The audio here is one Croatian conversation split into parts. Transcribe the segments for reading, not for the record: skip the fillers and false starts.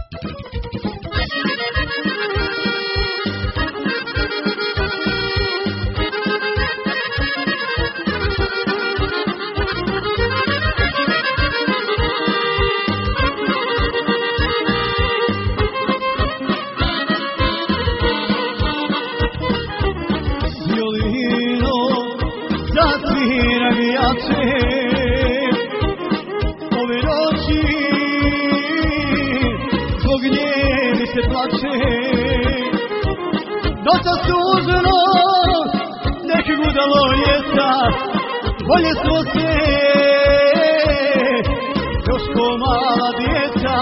Ove noći zbog nje mi se plače, dosta suženo nek gudalo ljeta, bolje smo se još ko mala djeca.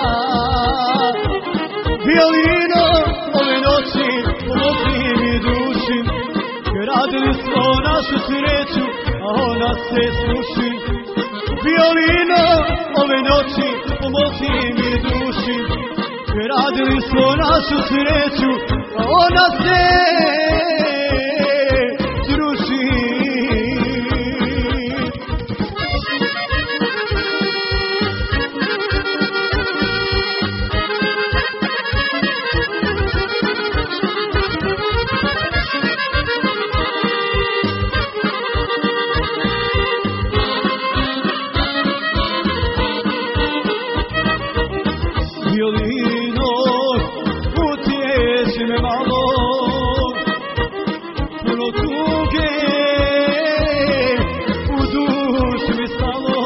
Violino, ove noći pomozi mi duši, gradili smo našu sreću, a ona se sruši. Violino, ove noći pomozi mi duši, gradili smo našu sreću, a ona se sruši. Violino, utješi me malo, puno tuge u duši mi stalo.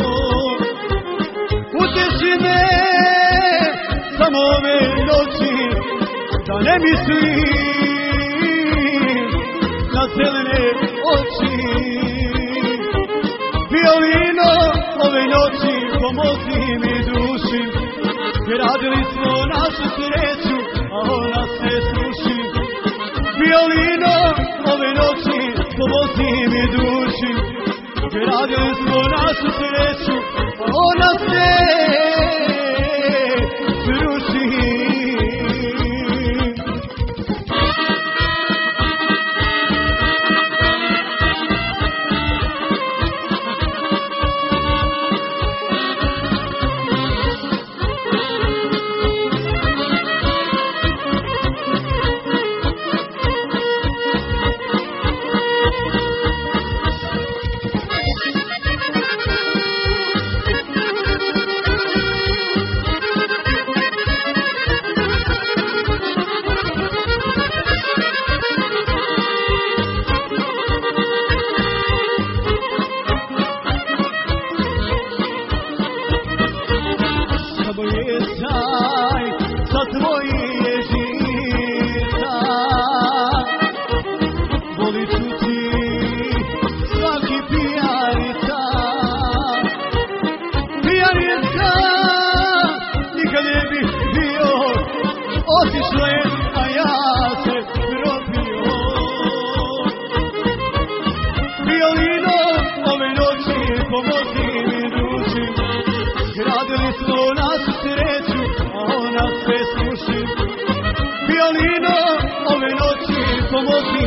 Utješi me samo ove noći, da ne mislim na zelene oči. Violino, ove noći pomozi mi duši, gradili smo našu sreću, a ona se sruši. Violino, ove noći pomozi mi duši, gradili smo našu sreću, a ona se sruši. Samo je taj za tvoje žita, voli čuti svaki pijanica. Pijanica nikad ne bi bio, otišla je, a ja se propio. Violino, ove noći pomozi mi duši, gradili smo našu sreću, a ona se sruši. Violino, ove noći pomozi